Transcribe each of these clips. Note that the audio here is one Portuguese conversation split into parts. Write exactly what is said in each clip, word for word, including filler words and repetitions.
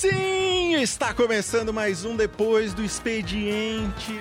Sim, está começando mais um Depois do Expediente.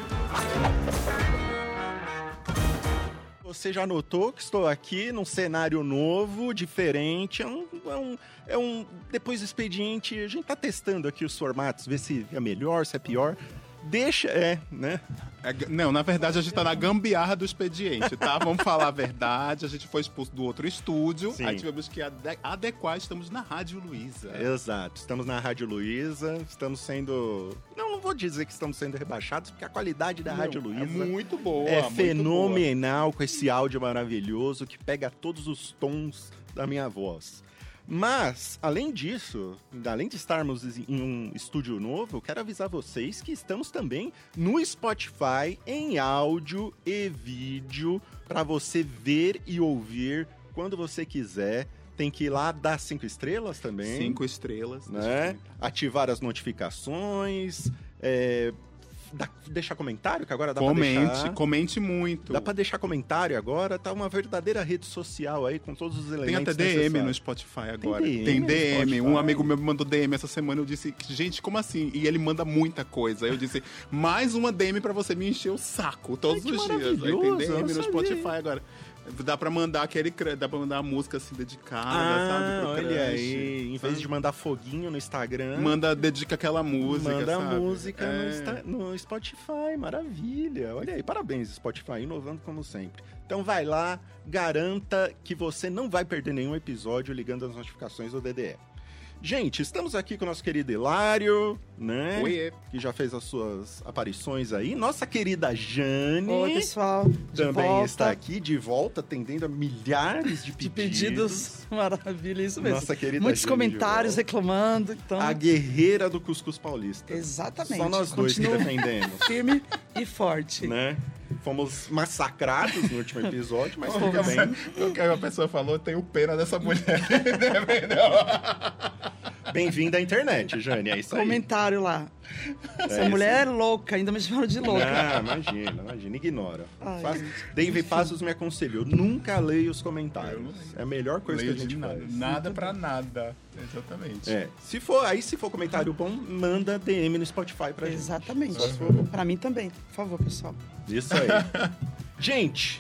Você já notou que estou aqui num cenário novo, diferente, é um, é um, é um Depois do Expediente, a gente tá testando aqui os formatos, ver se é melhor, se é pior. Deixa, é, né? É, não, na verdade a gente tá na gambiarra do expediente, tá? Vamos falar a verdade, a gente foi expulso do outro estúdio, Sim. Aí tivemos que ade- adequar, estamos na Rádio Luiza. Exato, estamos na Rádio Luiza, estamos sendo... Não, não vou dizer que estamos sendo rebaixados, porque a qualidade da não, Rádio Luiza... É muito boa, É muito fenomenal, boa. Com esse áudio maravilhoso que pega todos os tons da minha voz. Mas, além disso, além de estarmos em um estúdio novo, eu quero avisar vocês que estamos também no Spotify em áudio e vídeo para você ver e ouvir quando você quiser. Tem que ir lá dar cinco estrelas também. Cinco estrelas. Né? Ativar as notificações, é... Dá, deixar comentário, que agora dá comente, pra deixar... Comente muito. Dá pra deixar comentário agora, tá uma verdadeira rede social aí, com todos os elementos. Tem até D M no Spotify agora. Tem D M, Tem D M. Um amigo meu me mandou D M essa semana, eu disse, gente, como assim? E ele manda muita coisa. Eu disse, mais uma D M pra você me encher o saco todos Ai, os dias. Aí tem D M no Spotify sabia. agora. Dá pra mandar aquele, dá pra mandar a música assim, dedicada, ah, sabe? Pro olha crush, aí, em vez sabe? de mandar foguinho no Instagram... Manda, dedica aquela música, Manda sabe? a música é... no, Insta- no Spotify, maravilha. Olha aí, parabéns Spotify, inovando como sempre. Então vai lá, garanta que você não vai perder nenhum episódio ligando as notificações do D D E. Gente, estamos aqui com o nosso querido Hilário, né? Oiê. Que já fez as suas aparições aí. Nossa querida Jane. Oi, pessoal. De também volta. está aqui de volta, atendendo a milhares de De pedidos. pedidos. Maravilha, isso mesmo. Nossa querida Muitos Jane comentários reclamando. Então... A guerreira do cuscuz paulista. Exatamente. Só nós dois Continuo que defendemos. firme e forte. Né? Fomos massacrados no último episódio, mas tudo Fomos. bem. O que a pessoa falou, tenho pena dessa mulher. Bem-vinda à internet, Jane, é isso aí. Comentário lá. Essa É mulher é louca, ainda me chamaram de louca. Ah, imagina, imagina, ignora. Ai, Faz... gente. Dave Passos me aconselhou, nunca leia os comentários. É a melhor coisa Leio que a gente de nada. faz. Nada pra nada. Exatamente. É. Se for, aí se for comentário bom, manda D M no Spotify pra gente. Exatamente. Uhum. Pra mim também, por favor, pessoal. Isso aí. Gente,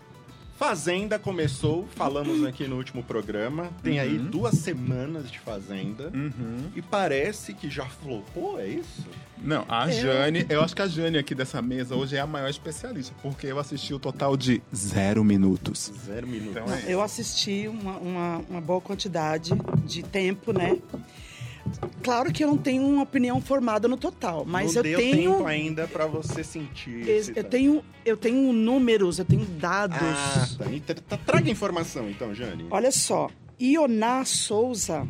Fazenda começou, falamos aqui no último programa. Tem uhum. aí duas semanas de Fazenda. Uhum. E parece que já flopou, é isso? Não, a Eu- Jane, eu acho que a Jane aqui dessa mesa hoje é a maior especialista, porque eu assisti o total de zero minutos. Zero minutos. Então é Eu assisti uma, uma, uma boa quantidade de tempo, né? Claro que eu não tenho uma opinião formada no total, mas não eu deu tenho... tempo ainda pra você sentir. Eu, esse eu tal. tenho, eu tenho números, eu tenho dados. Ah, tá. Então, tá. Traga informação, então, Jane. Olha só, Ioná Souza,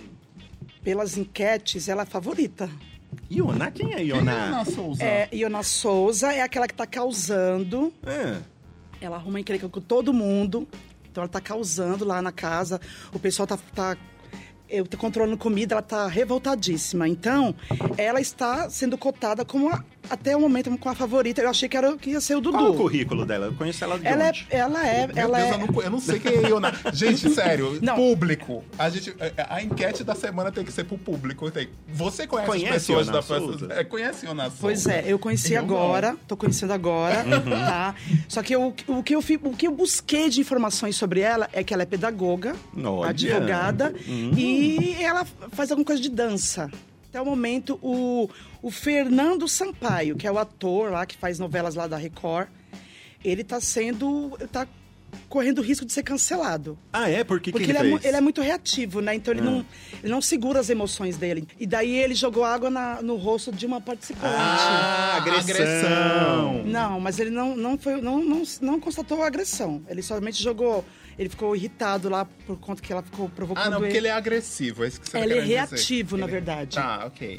pelas enquetes, ela é a favorita. Ioná? Quem é Ioná? Souza? É, Ioná Souza é aquela que tá causando, Ah, ela arruma encrenca com todo mundo, então ela tá causando lá na casa, o pessoal tá... tá eu tô controlando comida, ela tá revoltadíssima. Então, ela está sendo cotada como, a, até o momento, como a favorita. Eu achei que, era, que ia ser o Dudu. qual é o currículo dela? Eu conheço ela de Ela é, onde? ela é, Meu ela Deus, é... eu, não, eu não sei quem é Ioná. Gente, sério, Não. público. A, gente, a, a enquete da semana tem que ser pro público. Tem. Você conhece, Conhece as pessoas Ioná da Souza? é, Conhece Ioná Souza? Pois é, eu conheci Eu agora, tô conhecendo agora, tá? Só que eu, o, que eu, fi- o que eu busquei de informações sobre ela é que ela é pedagoga, Olha. advogada, Hum. e ela faz alguma coisa de dança. Até o momento, o, o Fernando Sampaio, que é o ator lá, que faz novelas lá da Record, ele tá sendo... tá correndo risco de ser cancelado. Ah, é? Por que Porque que ele, ele, é, mu- fez? ele é muito reativo, né? Então ele, Ah. não, ele não segura as emoções dele. E daí ele jogou água na- no rosto de uma participante. Ah, agressão. agressão. Não, mas ele não, não, foi, não, não, não constatou a agressão. Ele somente jogou... Ele ficou irritado lá por conta que ela ficou provocando Ah, não, porque ele. ele é agressivo, é isso que você tá Ele é querendo dizer. reativo, na Ele- verdade. Tá, ok.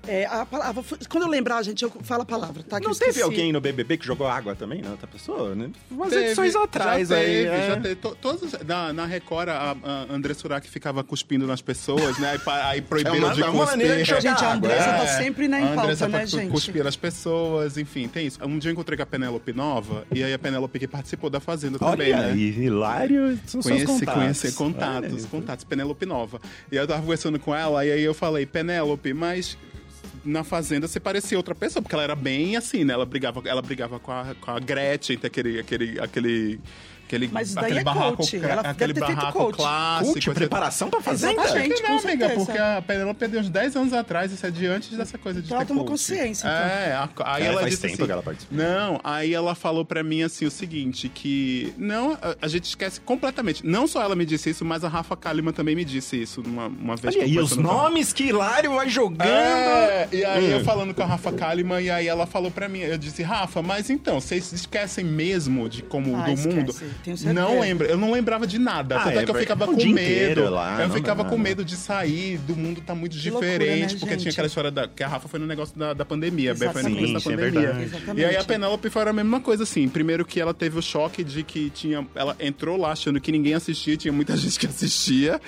É, a palavra, quando eu lembrar, gente, eu falo a palavra, tá? Que não eu teve esqueci. alguém no B B B que jogou água também, não? Outra pessoa, né? Umas Teve, edições atrás já aí. teve, é. já teve. To- Todos, na, na Record, a, a André Surak ficava cuspindo nas pessoas, né? Aí, pa- aí proibiram É uma- de é uma maneira de cuspir. jogar Gente, a água, Andressa é. tá sempre né, A em pauta, Andressa né, pra gente? cuspir as pessoas, enfim, tem isso. Um dia eu encontrei com a Penélope Nova, e aí a Penélope que participou da Fazenda Olha também, né? aí, Hilário, são seus Conheci, contatos. conheci contatos, Olha. contatos, Penélope Nova. E aí eu tava conversando com ela, e aí eu falei, Penélope, mas na Fazenda você parecia outra pessoa, porque ela era bem assim, né? Ela brigava, ela brigava com a, com a Gretchen, tem aquele, aquele, aquele, aquele, Mas isso daí aquele é barraco, coach. cla- Ela aquele deve ter feito barraco coach. clássico. Coach, etcétera. preparação pra fazenda? Exatamente. Acho que com não, amiga, certeza. porque a Penélope perdeu uns dez anos atrás, isso é de antes dessa coisa de Então ela ter tomou coach. consciência, então. É, a- aí É, ela faz disse tempo assim, que ela participou. não, aí ela falou pra mim assim o seguinte, que não, a, a gente esquece completamente. Não só ela me disse isso, mas a Rafa Kalimann também me disse isso uma, uma vez. Olha, que eu e os conversando com ela. nomes que Hilário vai jogando. É, e aí Hum. eu falando com a Rafa Kalimann, e aí ela falou pra mim, eu disse, Rafa, mas então, vocês esquecem mesmo de como Ah, do esquece, mundo? tenho certeza. Não lembro, eu não lembrava de nada. Ah, Tanto é, é, que eu ficava o com dia medo. inteiro lá, eu não ficava dá. com medo de sair, do mundo tá muito Que loucura, diferente, né, porque gente? tinha aquela história da, que a Rafa foi no negócio da, da pandemia, bem, foi no Exatamente. começo da Sim, é pandemia. verdade. Exatamente. E aí a Penélope foi a mesma coisa, assim. Primeiro que ela teve o choque de que tinha. Ela entrou lá achando que ninguém assistia, tinha muita gente que assistia.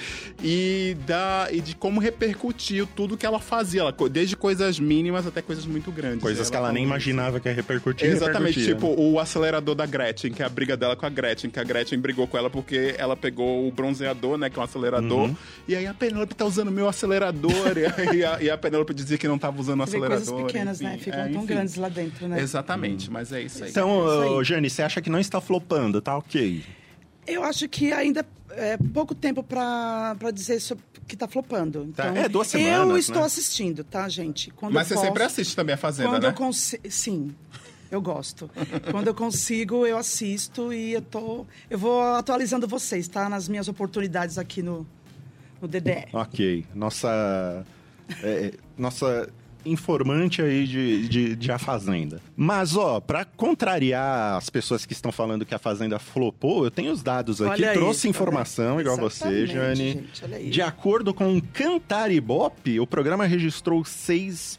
E, da, e de como repercutiu tudo que ela fazia. Ela, desde coisas mínimas até coisas muito grandes. Coisas E que ela nem falou imaginava que ia repercutir. Exatamente, repercutia, tipo né? o acelerador da Gretchen, que é a briga dela com a Gretchen, que a Gretchen brigou com ela porque ela pegou o bronzeador, né, que é um acelerador, Uhum. e aí a Penélope tá usando meu acelerador, e, aí a, e a Penélope dizia que não tava usando o Você vê acelerador. coisas pequenas, enfim. né? Ficam É, tão enfim. grandes lá dentro, né? Exatamente, mas é isso aí. Então, Isso aí. ô, Jane, você acha que não está flopando, tá ok? Eu acho que ainda é pouco tempo pra, pra dizer sobre que tá flopando. Tá, Então, é, duas Eu semanas, estou né? assistindo, tá, gente? Quando Mas eu você sempre posso, assiste também a Fazenda, Quando né? eu consigo... Sim, eu gosto. Quando eu consigo, eu assisto e eu tô... Eu vou atualizando vocês, tá? Nas minhas oportunidades aqui no, no D D E. Ok. Nossa. é, nossa informante aí de, de, de A Fazenda. Mas, ó, pra contrariar as pessoas que estão falando que a Fazenda flopou, eu tenho os dados aqui, Olha aí, trouxe tá informação, vendo? igual você, Exatamente, Jane. gente, olha aí. De acordo com o Cantar Ibope, o programa registrou seis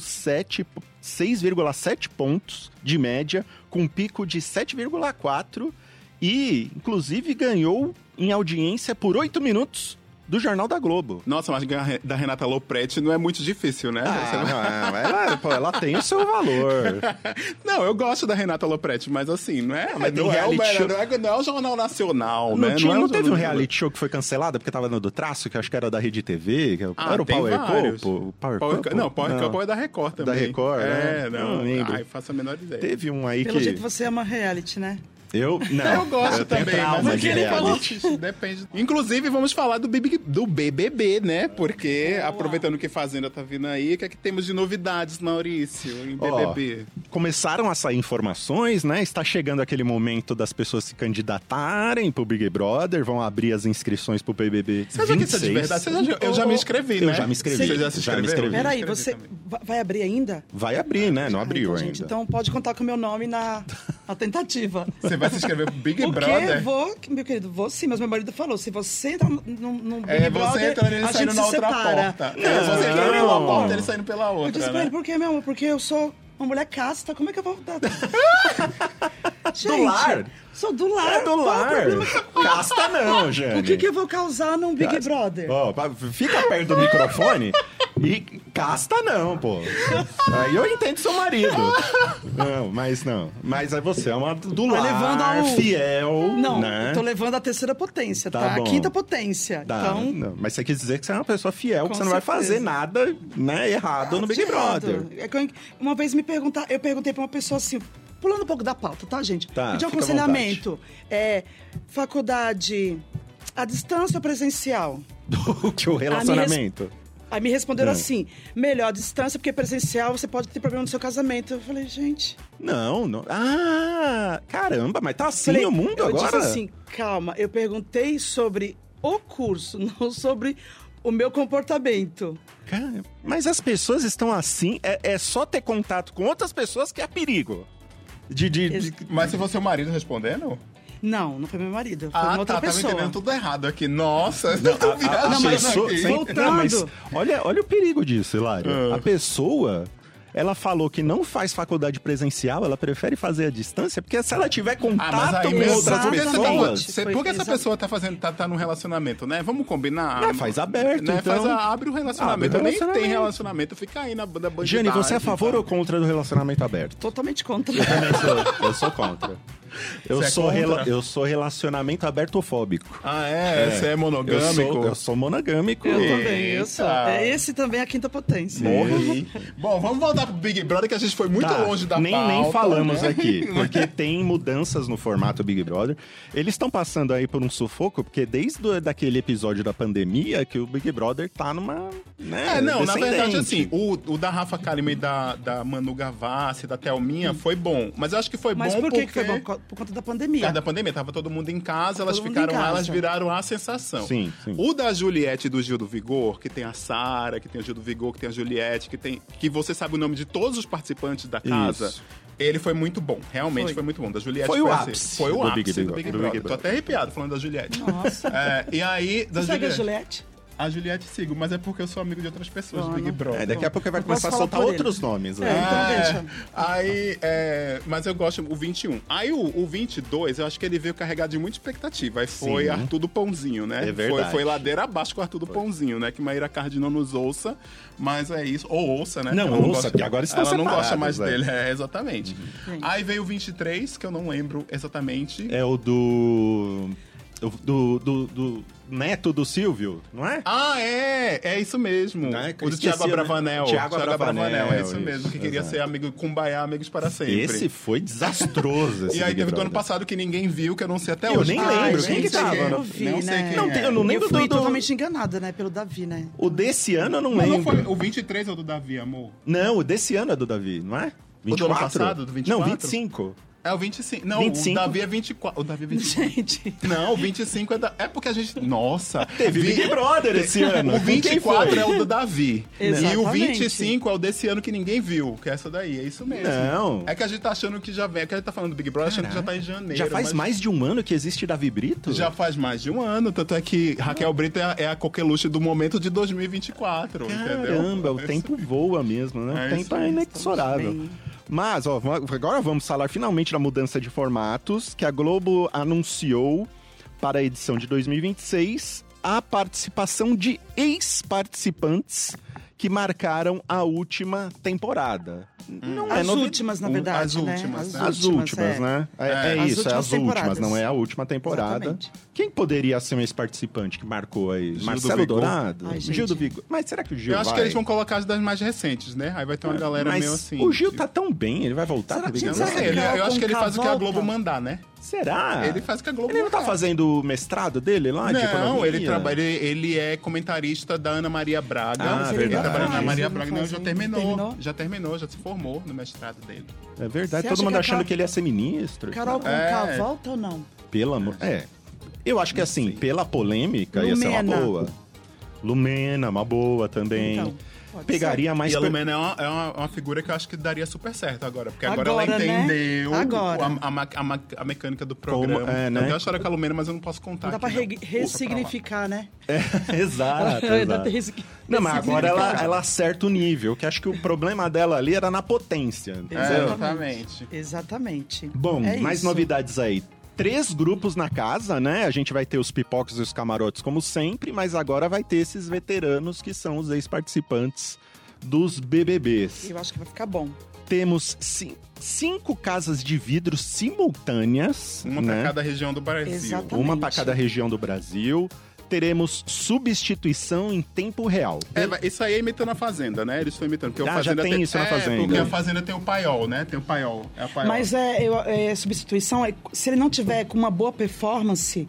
vírgula sete pontos de média, com um pico de sete vírgula quatro e, inclusive, ganhou em audiência por oito minutos do Jornal da Globo. Nossa, mas ganhar da Renata Lopretti não é muito difícil, né? Você não- Ah, mas ela, pô, ela tem o seu valor. Não, eu gosto da Renata Lopretti, mas assim, não é, mas tem não, é o, reality show- não, é, não é o Jornal Nacional, Não, né? tinha, é o não teve um jornal- reality show que foi cancelado porque tava no do traço, que eu acho que era da Rede T V, que Ah, era o tem Power vários. Couple? o Power Power, Couple? não, Power Couple é da Record também. Da Record, É, né? não. Não lembro. Ai, faço a menor ideia. Teve um aí Pelo que... jeito você ama reality, né? Eu, não. Eu gosto tenho também, trauma mas de ele falou reality. que depende. Inclusive, vamos falar do, B B, do B B B, né? Porque, aproveitando que Fazenda tá vindo aí, o que é que temos de novidades, Maurício, em B B B? Ó, começaram a sair informações, né? Está chegando aquele momento das pessoas se candidatarem pro Big Brother, vão abrir as inscrições pro B B B Você acha que isso é de verdade? Você já- eu já me inscrevi, Eu né? já me inscrevi. Você já se já me inscreveu? inscrevi. Peraí, escrevi você também. va- vai abrir ainda? Vai abrir, né? Não Ah, abriu então, ainda. gente, então pode contar com o meu nome na, na tentativa. Você vai se inscrever pro Big Porque Brother? vou, meu querido, vou sim, mas meu marido falou, se você entra no, no Big É, Brother, você entrando ele a saindo gente na se outra separa. porta. Não, É, você entrando não. pela porta, ele saindo pela Eu disse outra, pra ele, né? por quê, meu amor? Porque eu sou uma mulher casta, como é que eu vou dar... Gente, Do lar? Sou do lar. É do qual o lar. problema que- Casta não, Jane. O que, que eu vou causar num Big Brother? Ó, pa- fica perto do microfone e casta não, pô. Aí eu entendo seu marido. Não, mas não. Mas aí você é uma do Tá lar, levando ao- fiel, Não, né? eu tô levando a terceira potência, Tá tá? bom. A quinta potência. Tá, Então, não, mas você quis dizer que você é uma pessoa fiel, que Com você não vai certeza. fazer nada, né, errado no Big de errado. Brother. É que uma vez me perguntar, eu perguntei pra uma pessoa assim, pulando um pouco da pauta, tá, gente? Tá, Pedi um fica à aconselhamento. É, faculdade à distância ou presencial? Do que o relacionamento. Aí me responderam É. assim, melhor à distância, porque presencial você pode ter problema no seu casamento. Eu falei, gente... Não, não. Ah, caramba, mas tá assim falei, o mundo eu agora? disse assim, calma, eu perguntei sobre o curso, não sobre o meu comportamento. Cara, mas as pessoas estão assim, é, é só ter contato com outras pessoas que é perigo. De, de, de- Mas se fosse o marido respondendo? Não, não foi meu marido. Foi Ah, uma outra tá, tava pessoa. entendendo tudo errado aqui. Nossa, não, tô A- a- a viajando pessoa- aqui. sem- Voltando. não, mas olha, olha o perigo disso, Hilário. Ah. A pessoa, ela falou que não faz faculdade presencial, ela prefere fazer à distância, porque se ela tiver contato Ah, mas aí com mesmo, outras por que, você tá, pessoas... você- por que essa Exato. pessoa tá fazendo, tá, tá num relacionamento, né? Vamos combinar. É, faz aberto, né? então. Faz a- abre o relacionamento. Abre o Nem relacionamento. tem relacionamento, fica aí na, na bandidagem. Jane, você é a favor sabe? ou contra do relacionamento aberto? Totalmente contra. Eu também sou, eu sou contra. Eu, Você é sou contra? rela- eu sou relacionamento abertofóbico. Ah, é? Você é Eu monogâmico? sou, eu sou monogâmico. Eu E- também, eu sou. Eita. É, esse também é a quinta potência. Morri. Bom, vamos voltar pro Big Brother, que a gente foi muito Tá, longe da nem, pauta. nem falamos né? aqui, porque tem mudanças no formato Big Brother. Eles estão passando aí por um sufoco, porque desde o, daquele episódio da pandemia que o Big Brother tá numa, né, É, não, na descendente. verdade, assim, o, o da Rafa Kalimann e da, da Manu Gavassi, da Thelminha, foi bom. Mas eu acho que foi Mas bom por que, porque... que foi bom? Por conta da Por pandemia. causa da pandemia, tava todo mundo em casa, elas todo mundo ficaram em lá, casa. elas viraram a sensação. Sim, sim. O da Juliette e do Gil do Vigor, que tem a Sara, que tem o Gil do Vigor, que tem a Juliette, que tem. Que você sabe o nome de todos os participantes da casa. Isso. Ele foi muito bom, realmente foi, Foi. muito bom. Da Juliette Foi o assim, ápice Foi o do ápice Big do Brother. Big Do Brother. Big Tô Brother. até arrepiado falando da Juliette. Nossa. É, e aí, da Você segue a Juliette. Juliette? A Juliette sigo, mas é porque eu sou amigo de outras pessoas Ah, do Big não. Brother. É, daqui a pouco vai Eu posso começar a falar soltar por outros nomes. É, Né? então deixa. Aí, é, mas eu gosto o vinte e um. Aí o, o vinte e dois, eu acho que ele veio carregado de muita expectativa. Aí foi Sim. Arthur do Pãozinho, né? É Foi, verdade. foi ladeira abaixo com o Arthur do Pãozinho, né? Que Maíra Cardi não nos ouça, mas é isso. Ou ouça, né? Não, Ela ouça, gosta- porque agora estão Ela não gosta separadas, mais né? dele, é, exatamente. Sim. Aí veio o vinte e três, que eu não lembro exatamente. É o do... Do, do, do neto do Silvio, não é? Ah, é! É isso mesmo. Né? O do Esqueci, Thiago né? Abravanel. Thiago Abravanel, é isso isso, mesmo. Que queria exato. ser amigo Kumbaya, amigos para sempre. Esse foi desastroso. Esse E aí Big teve do ano Brother. passado que ninguém viu, que eu não sei até Eu hoje. nem Ai, lembro, gente, quem que sei tava? é. Eu vi, Não sei né? quem Não, é. tem- eu não lembro Eu fui do- do- totalmente enganada, né? Pelo Davi, né? O desse ano eu não Não, lembro. não foi o vinte e três é o do Davi, amor. Não, o desse ano é do Davi, não é? O do ano passado, do vinte e quatro? Não, vinte e cinco. É o vinte e cinco. Não, vinte e cinco. o Davi é vinte e quatro. O Davi é vinte e quatro. Gente. Não, o vinte e cinco é da... É porque a gente... Nossa. Teve Vi- Big Brother esse ano. O vinte e quatro Quem é foi? o do Davi. E o Exatamente. vinte e cinco é o desse ano que ninguém viu, que é essa daí. É isso mesmo. Não. É que a gente tá achando que já vem. É que a gente tá falando do Big Brother achando que já tá em janeiro. Já faz mas mais de um ano que existe Davi Brito? Já faz mais de um ano. Tanto é que Raquel Brito é a, é a coqueluche do momento de dois mil e vinte e quatro. Entendeu? Caramba, o tempo voa mesmo, né? É o tempo isso é aí, inexorável. bem. Mas, ó, agora vamos falar finalmente da mudança de formatos, que a Globo anunciou para a edição de dois mil e vinte e seis a participação de ex-participantes que marcaram a última temporada. Não é As novidade. últimas, na verdade, As né? últimas, né? As últimas, é. né? É, É. é As isso, é últimas as últimas, temporadas. não é a última temporada. Exatamente. Quem poderia ser um ex-participante que marcou aí? do Marcelo Vigor. Dourado? Ai, gente. Gil do Vigor. Mas será que o Gil Eu acho vai? que eles vão colocar as das mais recentes, né? Aí vai ter uma galera Mas meio assim. o Gil tipo- tá tão bem, ele vai voltar Será pro Big que- Eu não Brother? sei, ele- Será que eu acho que ele Conká faz o que a volta? Globo mandar, né? Será? Ele faz o que a Globo Ele não tá mandar. fazendo o mestrado dele lá de Não, economia? ele, trabalha, ele, ele é comentarista da Ana Maria Braga. Ah, ele verdade. trabalha na Ana Maria Ele não Braga. Não, faz já ainda. terminou, Terminou? Já terminou, já se formou no mestrado dele. É verdade, Você todo acha mundo que a achando Carol- que ele ia ser ministro. Carol Conká É. volta ou não? Pelo amor... É. Eu acho que assim, pela polêmica ia ser uma Lumena. boa. Lumena, uma boa também. Então, pode Pegaria mais... E a per- Lumena é uma, é uma- uma figura que eu acho que daria super certo agora. Porque agora, Agora, ela né? entendeu Agora. A, a, ma- a ma- a mecânica do programa. Como- é, né? Eu tenho a história com a Lumena, mas eu não posso contar. Não dá pra aqui, re- não. ressignificar, né? É, exato, Dá exato. pra ressigni- Não, mas agora ela, ressignificar. ela acerta o nível, que acho que o problema dela ali era na potência, entendeu? É, exatamente. Exatamente. Bom, É mais isso. novidades aí. Três grupos na casa, né? A gente vai ter os pipocos e os camarotes como sempre, mas agora vai ter esses veteranos que são os ex-participantes dos B B Bs. Eu acho que vai ficar bom. Temos ci- cinco casas de vidro simultâneas, Uma né? pra cada região do Brasil. Exatamente. Uma para cada região do Brasil. Teremos substituição em tempo real. É, mas isso aí é imitando a Fazenda, né? Eles estão imitando. Porque Ah, o Fazenda já tem isso na é, Fazenda. Porque a Fazenda tem o paiol, né? Tem o paiol. É a paiol. Mas é, eu- é, substituição, é, se ele não tiver com uma boa performance,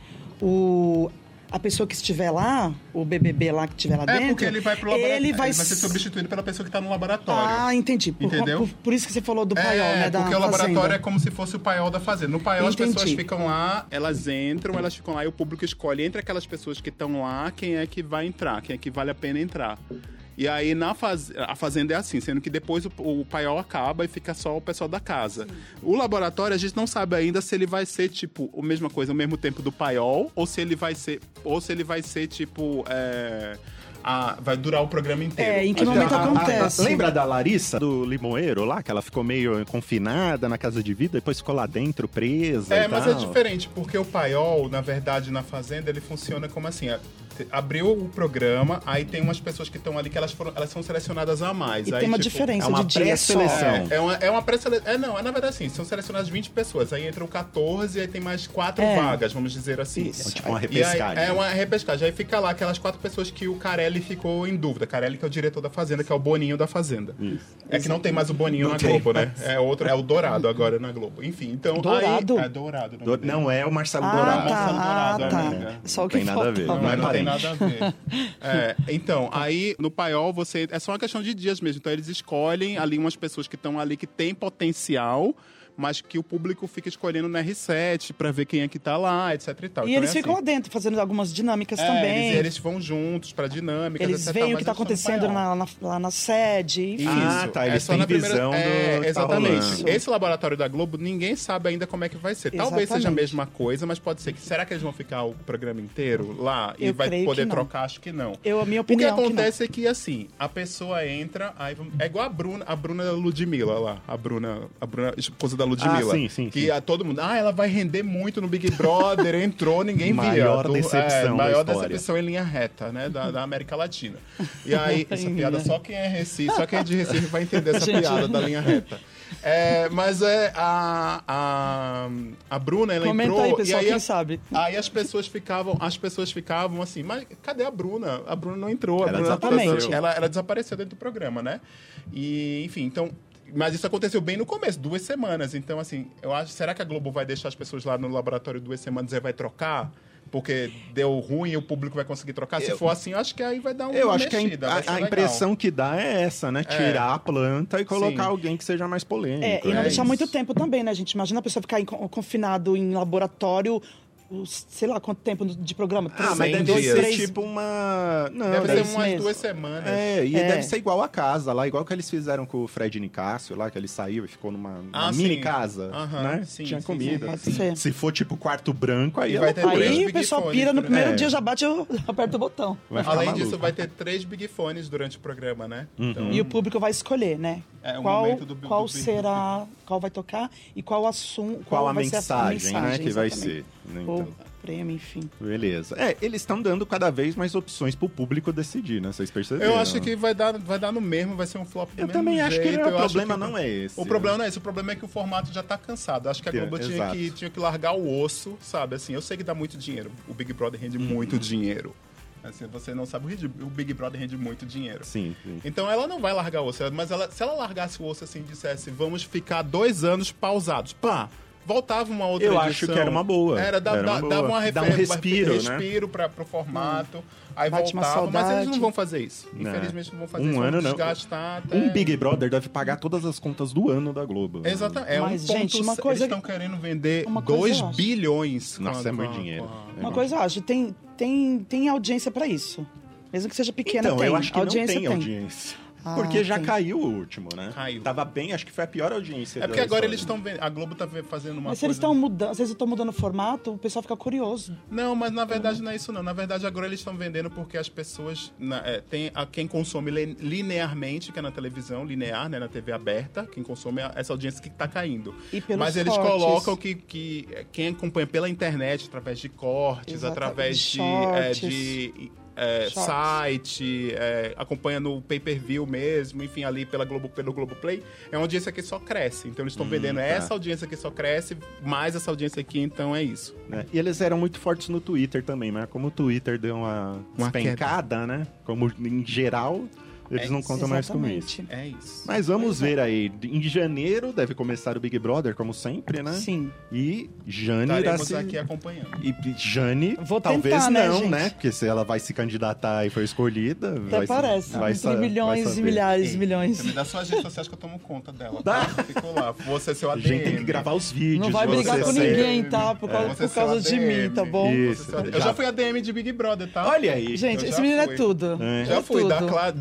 o, a pessoa que estiver lá, o B B B lá que estiver lá É dentro... porque ele vai pro laboratório. Ele vai, ser substituído pela pessoa que tá no laboratório. Ah, entendi. Por, Entendeu? Por, por isso que você falou do paiol, é, né? Da porque o laboratório fazenda. é como se fosse o paiol da fazenda. No paiol as Entendi. pessoas ficam lá, elas entram, elas ficam lá e o público escolhe entre aquelas pessoas que estão lá quem é que vai entrar, quem é que vale a pena entrar. E aí, na faz... a Fazenda é assim, sendo que depois o, o paiol acaba e fica só o pessoal da casa. Sim. O laboratório, a gente não sabe ainda se ele vai ser, tipo, a mesma coisa, ao mesmo tempo do paiol, ou se ele vai ser, ou se ele vai ser, tipo... É... Ah, vai durar o programa inteiro. É, em que momento a, acontece? A, a, lembra da Larissa, do Limoeiro lá? Que ela ficou meio confinada na casa de vida, depois ficou lá dentro, presa É, e mas tal. é diferente, porque o paiol, na verdade, na Fazenda, ele funciona como assim... Abriu o programa, aí tem umas pessoas que estão ali que elas, foram, elas são selecionadas a mais. E aí, tem uma tipo, diferença é uma de dia só. pré-seleção. É, é uma, é uma pré-seleção. É, não, é na verdade assim, são selecionadas vinte pessoas. Aí entram quatorze e aí tem mais quatro É. vagas, vamos dizer assim. Isso. É tipo uma E repescagem. aí, é uma repescagem. Aí fica lá aquelas quatro pessoas que o Carelli ficou em dúvida. Carelli que é o diretor da Fazenda, que é o Boninho da Fazenda. Isso. É que não tem mais o Boninho Não na tem Globo, mais. né? É outro, é o Dourado agora na Globo. Enfim, então... Dourado? Aí, é Dourado. o nome Do- dele. não é o Marcelo Ah, Dourado. tá, Marcelo ah, Dourado, tá. amiga. Só o Não que tem nada a ver, faltava. não é Não tem parente. nada a ver. É, então, aí no paiol você é só uma questão de dias mesmo. Então eles escolhem ali umas pessoas que estão ali que têm potencial, mas que o público fica escolhendo no R sete pra ver quem é que tá lá, etc e tal. E Então, eles é ficam assim. lá dentro, fazendo algumas dinâmicas É, também. Eles, eles vão juntos pra dinâmicas, Eles etcétera, veem o mas que tá eles estão no acontecendo paiol. na, na- lá na sede, enfim. Ah, Isso. tá, É eles só têm na primeira- visão do é, que tá exatamente. rolando. Esse laboratório da Globo, ninguém sabe ainda como é que vai ser. Talvez seja a Exatamente. mesma coisa, mas pode ser que... Será que eles vão ficar o programa inteiro lá e Eu vai creio poder que não. trocar? Acho que não. Eu, a minha O que opinião que acontece é que, assim, a pessoa entra, aí vamos- é igual a Bruna, a Bruna Ludmilla lá, a Bruna, a Bruna, esposa da Ludmilla. Ah, sim, sim, Que sim. a todo mundo, ah, ela vai render muito no Big Brother, entrou, ninguém via. Maior Do- decepção é, da maior história. decepção em linha reta, né, da, da América Latina. E aí, essa Em piada, linha. só quem é Recife, só quem é de Recife vai entender essa Gente. piada da linha reta. É, mas é a, a, a Bruna, ela Comenta entrou aí, pessoal, e aí quem a- sabe. Aí as pessoas ficavam, as pessoas ficavam assim, mas cadê a Bruna? A Bruna não entrou, a Ela Bruna desapareceu. ela, ela desapareceu dentro do programa, né? E, enfim, então, mas isso aconteceu bem no começo, duas semanas. Então, assim, eu acho, será que a Globo vai deixar as pessoas lá no laboratório duas semanas e vai trocar? Porque deu ruim e o público vai conseguir trocar? Se Eu- for assim, eu acho que aí vai dar uma Eu acho que a, mexida, vai ser a- a legal. impressão que dá é essa, né? Tirar a planta e colocar Sim. alguém que seja mais polêmico. É, e não né? deixar isso. muito tempo também, né, gente? Imagina a pessoa ficar em- confinado em laboratório, os- sei lá quanto tempo de programa. Ah, mas cem deve dias. ser três- tipo uma... Não, Deve deve ser isso umas mesmo. duas semanas. É, e É. deve ser igual a casa lá, igual que eles fizeram com o Fred Nicásio lá, que ele saiu e ficou numa, numa Ah, mini sim. casa, Aham, né? sim, Tinha sim, comida. Pode ser. Se for tipo quarto branco, aí E ela vai ter pode- três Aí Big o pessoal Fones, pira, no por primeiro exemplo. dia já bate, eu aperto o botão. vai ficar Além maluco. disso, vai ter três Big Fones durante o programa, né? Uhum. Então, E o público vai escolher, né? É, o qual momento do- do- qual do- será, qual vai tocar e qual assunto, Qual a vai ser mensagem, né, que vai exatamente. ser. né, Ou então. prêmio, enfim. Beleza. É, eles estão dando cada vez mais opções pro público decidir, né? Vocês perceberam? eu acho que vai dar, vai dar no mesmo, vai ser um flop do Eu mesmo também acho que jeito. o Eu acho problema que- não é esse. O problema não é esse, o problema é que o formato já tá cansado. Acho que a Tem- Globo tinha exato. que, tinha que largar o osso, sabe? Assim, eu sei que dá muito dinheiro. O Big Brother rende Uhum. muito dinheiro. Assim, você não sabe, o rende- o Big Brother rende muito dinheiro. Sim, sim. Então ela não vai largar o osso, mas ela, se ela largasse o osso assim e dissesse, vamos ficar dois anos pausados, pá, voltava uma outra Eu edição. acho que era uma boa. Era, da, Era uma da- boa. dava uma Dá um refer- respiro, né? respiro para pro formato. Aí Bate uma voltava, mas eles saudade. não vão fazer isso. Não. Infelizmente não vão fazer Um isso. ano vão não. desgastar até... Um Big Brother deve pagar todas as contas do ano da Globo. né? Exatamente. É Mas, um gente, ponto, uma coisa- eles estão querendo vender uma coisa dois eu acho. bilhões. Nossa, com a- é muito com a- dinheiro. com a- Uma coisa eu acho, tem, tem, tem audiência pra isso. Mesmo que seja pequena, Então, tem. eu acho que audiência não tem, tem. audiência. Ah, Porque já tem. caiu o último, né? Caiu. Tava bem, acho que foi a pior audiência. É porque da agora história. eles estão vendo. A Globo tá ve- fazendo uma Mas se eles coisa. estão mudando, se eles estão mudando o formato, o pessoal fica curioso. Não, mas na verdade não é isso não. Na verdade agora eles estão vendendo porque as pessoas na- é, tem a quem consome le- linearmente, que é na televisão linear, né, na T V aberta, quem consome é essa audiência que está caindo. E pelos Mas eles cortes. colocam que, que é, quem acompanha pela internet, através de cortes, Exatamente. através de, Shorts. é, de é, Shorts. site, é, acompanha no pay-per-view mesmo, enfim, ali pela Globo, pelo Globoplay, é uma audiência que só cresce. Então eles estão Hum, vendendo tá. essa audiência que só cresce, mais essa audiência aqui, então é isso. Né? E eles eram muito fortes no Twitter também, mas como o Twitter deu uma, Uma despencada, né? Como em geral, eles É não isso. contam mais com isso. Exatamente. É isso. Mas vamos ver aí. Em janeiro deve começar o Big Brother, como sempre, né? Sim. E Jane irá Estaremos se... aqui acompanhando. E Jane, Vou talvez tentar, né, não, gente? né? Porque se ela vai se candidatar e foi escolhida... Até vai, parece. Vai, Entre sa- vai milhões e saber. milhares de Ei, milhões. Você me dá suas redes sociais que eu tomo conta dela. Dá. Tá? Fico lá. Você é seu A A D M. gente tem que gravar os vídeos. Não vai você brigar com ser- ninguém, tá? Por causa, Você é por causa seu de A D M. mim, tá bom? Isso. Você é seu A D M. Já- Eu já fui A D M de Big Brother, tá? Olha aí. Gente, Eu esse já menino é fui. tudo. É. Já É fui tudo. da, Cla- da Clara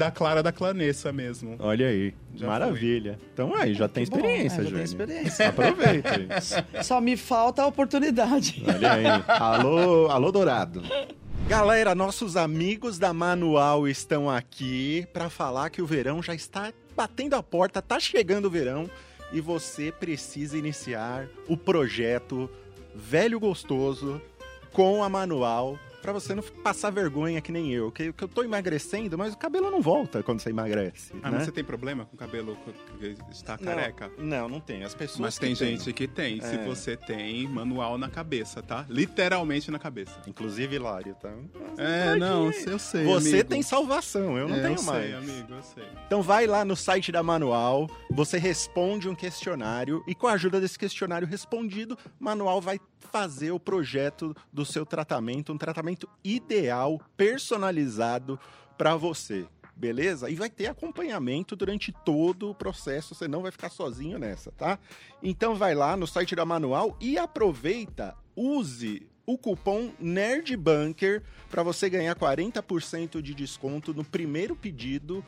da Clanessa mesmo. Olha aí, Já maravilha. Foi. Então aí, já tem Bom, experiência, é, já Jane. tem experiência. Aproveita. Só me falta a oportunidade. Olha aí. Alô, alô, Dourado. Galera, nossos amigos da Manual estão aqui para falar que o verão já está batendo a porta, tá chegando o verão e você precisa iniciar o projeto Velho Gostoso com a Manual, pra você não passar vergonha que nem eu, que, que eu tô emagrecendo, mas o cabelo não volta quando você emagrece. Ah, né? mas você tem problema com o cabelo que está careca? Não, não, não tem. As pessoas Mas que tem têm. gente que tem. Se É. você tem, manual na cabeça, tá? Literalmente na cabeça. Inclusive Hilário, tá? É, não, eu sei, Você amigo. tem salvação, eu não É, tenho eu mais. sei, amigo, eu sei. Então vai lá no site da Manual, você responde um questionário e com a ajuda desse questionário respondido, Manual vai fazer o projeto do seu tratamento, um tratamento ideal, personalizado para você, beleza? E vai ter acompanhamento durante todo o processo, você não vai ficar sozinho nessa, tá? Então vai lá no site da Manual e aproveita, use o cupom NERDBUNKER para você ganhar quarenta por cento de desconto no primeiro pedido,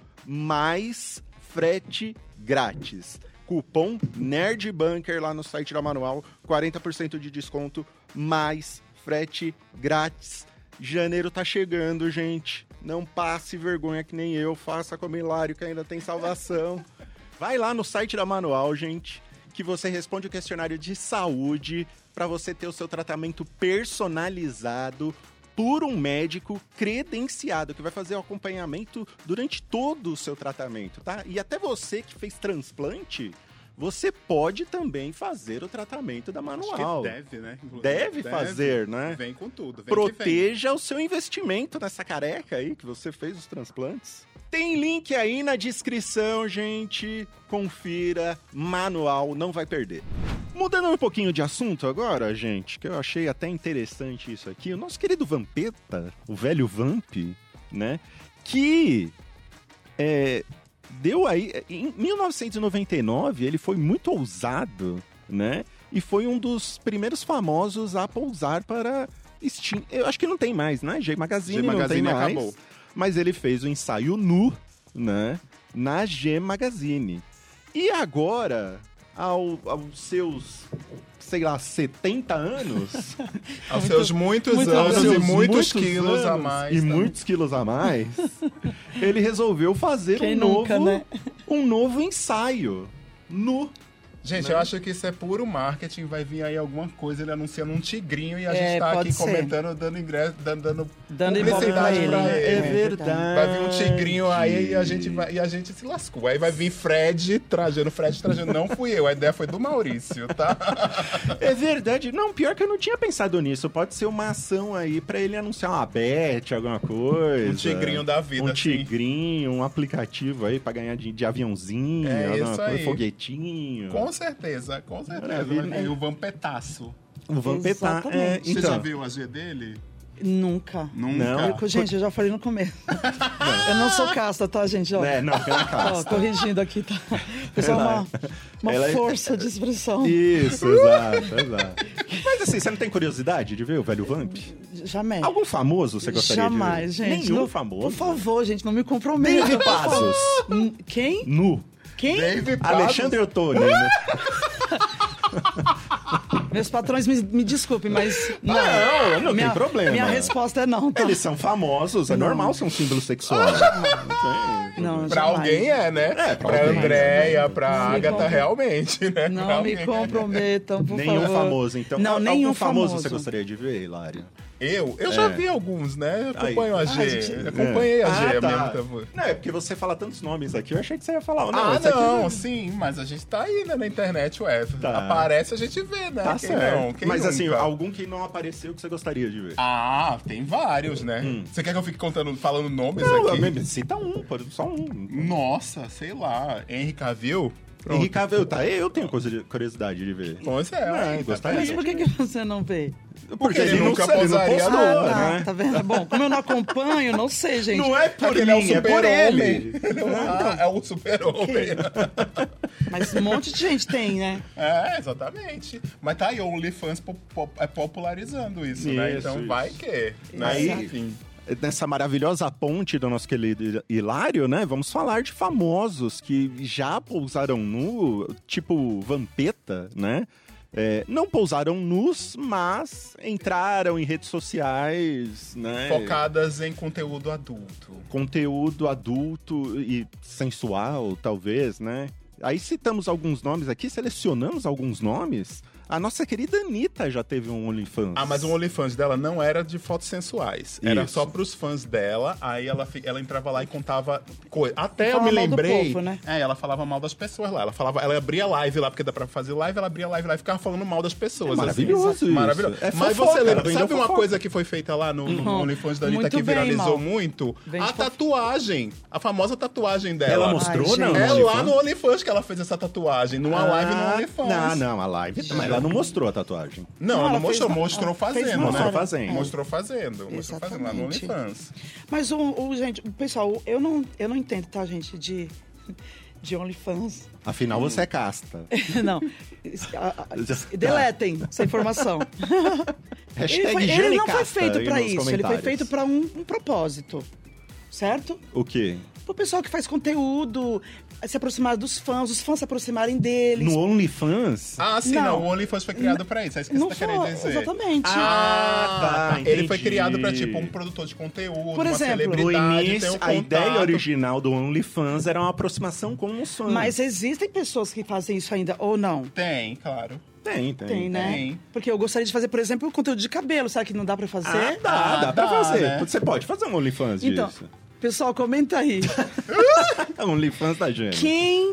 mais frete grátis. Cupom NERDBUNKER lá no site da Manual, quarenta por cento de desconto, mais frete grátis. Janeiro tá chegando, gente. Não passe vergonha que nem eu, faça como Hilário que ainda tem salvação. Vai lá no site da Manual, gente, que você responde o questionário de saúde para você ter o seu tratamento personalizado por um médico credenciado, que vai fazer o acompanhamento durante todo o seu tratamento, tá? E até você que fez transplante, você pode também fazer o tratamento da Manual. Acho que deve, né? Inclusive. Deve fazer, né? Vem com tudo. Vem Proteja o seu investimento nessa careca aí que você fez os transplantes. Tem link aí na descrição, gente. Confira, Manual, não vai perder. Mudando um pouquinho de assunto agora, gente, que eu achei até interessante isso aqui. O nosso querido Vampeta, o velho Vamp, né? Que é, deu aí... Em mil novecentos e noventa e nove, ele foi muito ousado, né? E foi um dos primeiros famosos a pousar para Steam. Eu acho que não tem mais, né? G Magazine, G não Magazine tem mais. acabou. Mas ele fez o ensaio nu, né? Na G Magazine. E agora, ao, aos seus, sei lá, setenta anos... Aos seus muitos muito anos aos e seus muitos, muitos quilos a anos mais. E também. muitos quilos a mais, ele resolveu fazer Quem um nunca, novo, né? um novo ensaio nu. Gente, Né? eu acho que isso é puro marketing. Vai vir aí alguma coisa, ele anunciando um tigrinho e a É, gente tá pode aqui ser. comentando, dando ingresso, dando, dando, Dando ibope publicidade pra pra ele. ele. É É verdade. Vai vir um tigrinho aí e a gente, vai, e a gente se lascou. Aí vai vir Fred trajando, Fred trajando. Não fui eu, a ideia foi do Maurício, tá? É verdade. Não, pior que eu não tinha pensado nisso. Pode ser uma ação aí pra ele anunciar uma bet, alguma coisa. Um tigrinho da vida, Um assim. tigrinho, um aplicativo aí pra ganhar de, de aviãozinho, É alguma isso coisa, aí. foguetinho. Com certeza, com certeza. Maravilha. Vai vir o Vampetaço. O Vampeta. Exatamente. É, Você já então, viu a G dele? Nunca. Nunca. Não. Eu, gente, eu já falei no começo. Eu não sou casta, tá, gente? Ó, é, não, pela ó, casa. corrigindo aqui, tá? Pessoal, uma, uma Ela é- força de expressão. Isso, exato, exato. Mas assim, você não tem curiosidade de ver o velho Vamp? Jamais. Algum famoso você gostaria Jamais, de ver? gente. Nenhum Não- famoso. Por favor, gente, não me comprometa. David por favor. Pazos. Hum, Quem? Nu. Quem? Dave Pazos. Alexandre Ottoni. Né? Meus patrões me, me desculpem, mas não. Não, não minha, tem problema. Minha resposta é não, tá? Eles são famosos, é Não. normal ser um símbolo sexual. Não tem. Não, Pra jamais. alguém é, né? É, pra pra alguém. Andréia, pra Não me Agatha, compro- realmente, né? Pra Não me alguém. comprometam, por Nenhum favor. famoso, então. Não, Al- nenhum Algum famoso, famoso. você gostaria de ver, Hilário? Eu? Eu já É. vi alguns, né? Eu Aí. acompanho a G. Ah, gente- Acompanhei a G Ah, tá. mesmo. Tava... Não, é porque você fala tantos nomes aqui, eu achei que você ia falar. Não, ah, esse aqui- não, sim, mas a gente tá aí, né, na internet, ué. Tá. Aparece, a gente vê, né? Tá Quem certo. não? Quem Mas assim, nunca? algum que não apareceu que você gostaria de ver. Ah, tem vários, né? Você quer que eu fique contando, falando nomes Hum. Não, aqui? mesmo, cita um, pode- só um. Nossa, sei lá. Henry Cavill? Pronto. Henrique Cavill, tá? Eu tenho coisa- curiosidade de ver. Pois é, Não, ué, gostaria. Mas por que, que você não vê? Porque ele nunca ele não pousaria postou, nua, Ah, tá, né? tá vendo? Bom, como eu não acompanho, não sei, gente. Não é por Aquele é o mim, é por super-homem. ele. Ah, é o super-homem. Mas um monte de gente tem, né? É, exatamente. Mas tá aí, o OnlyFans po- po- é popularizando isso, né? Isso, Então isso. vai que. Né? Aí, Enfim. nessa maravilhosa ponte do nosso querido Hilário, né? Vamos falar de famosos que já pousaram nu, tipo Vampeta, né? É, não pousaram nus, mas entraram em redes sociais, né? Focadas em conteúdo adulto. Conteúdo adulto e sensual, talvez, né? Aí citamos alguns nomes aqui, selecionamos alguns nomes. A nossa querida Anitta já teve um OnlyFans. Ah, mas o OnlyFans dela não era de fotos sensuais. Era Isso. só pros fãs dela. Aí ela, fi- ela entrava lá e contava coisas. Até eu Falava me mal do lembrei. povo, né? É, ela falava mal das pessoas lá. Ela falava, ela abria live lá, porque dá pra fazer live, ela abria live lá e ficava falando mal das pessoas. É maravilhoso assim. isso. Maravilhoso. É Mas fofoca, você lembra, ela vendeu sabe uma fofoca. coisa que foi feita lá no, no Uhum. OnlyFans da Anitta Muito que bem, viralizou mal. muito? Vende A fofo- tatuagem. A famosa tatuagem dela. Ela mostrou, Ai, não? gente. É no lá OnlyFans? no OnlyFans que ela fez essa tatuagem, numa live no Ah, OnlyFans. Não, não, a live. Mas ela não mostrou a tatuagem. Não, Não, ela ela não fez mostrou, na- mostrou ela fez fazendo, na né? Mostrou fazendo. Mostrou fazendo, mostrou fazendo lá no Exatamente. OnlyFans. Mas, o, o, gente, o pessoal, eu não, eu não entendo, tá, gente, de, de OnlyFans. Afinal, você é casta. Não. Isso- a- a- Deletem essa informação. Hashtag Ele, foi- ele Jane não foi Casta feito aí pra nos isso, ele foi comentários. feito pra um, um propósito. Certo? O quê? Pro pessoal que faz conteúdo, se aproximar dos fãs, os fãs se aproximarem deles. No OnlyFans? Ah, sim, não. Não. o OnlyFans foi criado pra isso, é isso que não você tá querendo foi, dizer. exatamente. Ah, tá, Ele foi entendi. criado pra, tipo, um produtor de conteúdo, Por uma exemplo, No celebridade, ter início, um a contato. ideia original do OnlyFans era uma aproximação com os fãs. Mas existem pessoas que fazem isso ainda, ou não? Tem, claro. Tem, tem. Tem, né? tem. Porque eu gostaria de fazer, por exemplo, um conteúdo de cabelo. Será que não dá pra fazer? Ah, dá, Ah, dá pra dá, fazer. né? Você pode fazer um OnlyFans Então, disso. pessoal, comenta aí. OnlyFans da Jane. Quem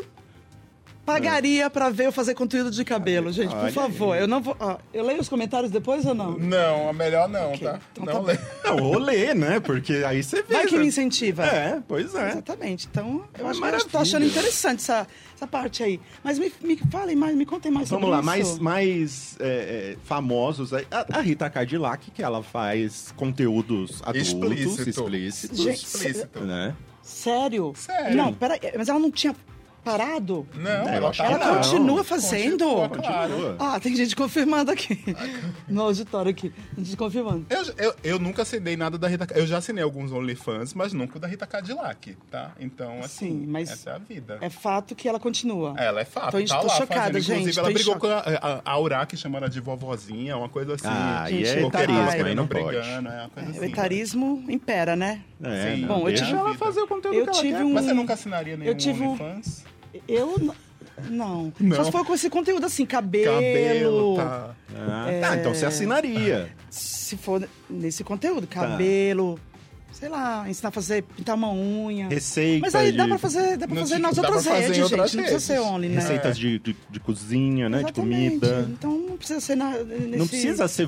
pagaria pra ver eu fazer conteúdo de cabelo, gente? Por Olha favor. aí. Eu não vou. ó, eu leio os comentários depois ou não? Não, a melhor não, Ok, tá? então não tá lê. Não, ou ler, né? Porque aí você vê. Vai que né? me incentiva. É, pois é. Exatamente. Então, eu É acho que eu tô maravilha. achando interessante essa, essa parte aí. Mas me, me falem mais, me contem mais Vamos sobre lá, isso. mais, mais é, é, famosos. aí. A, a Rita Cadillac, que ela faz conteúdos adultos, Explícito. explícitos. Gente, Explícito. Né? Sério? Sério. Não, peraí. Mas ela não tinha parado? Não, É, eu ela, acho tá que Ela lá. não. continua fazendo? Continua, claro. Continua. Ah, tem gente confirmando aqui. No auditório aqui. Gente confirmando. Eu, eu, eu nunca assinei nada da Rita. Eu já assinei alguns OnlyFans, mas nunca o da Rita Cadillac, tá? Então, assim, Sim, mas essa é a vida. É fato que ela continua. Ela é fato, Tô- tá tô lá chocada, fazendo. Inclusive, gente, ela tô em brigou choque. com a, a, a Aura, que chama ela de vovozinha, uma coisa assim. Ah, Gente, e é eu Porque etarismo, tava etarismo, aí querendo não pode. brigando, é uma coisa É, assim. o etarismo impera, né? É, Sim. não, Bom, eu deixa tive- ela fazer o conteúdo eu que ela tive quer. um- Mas você nunca assinaria nenhum Eu tive um- OnlyFans? Eu n- não. Não. Só se for com esse conteúdo assim, cabelo. Cabelo, tá. Ah, tá, então você assinaria. Se for nesse conteúdo, cabelo. Sei lá, ensinar a fazer, pintar uma unha. Receita Mas aí dá de- pra fazer, dá pra Não fazer te- nas dá pra outras fazer em redes, gente. outras Não precisa ser redes. only, né? Receitas de, de, de cozinha, né? Exatamente. De comida. Então não precisa ser na, nesse... Não precisa ser.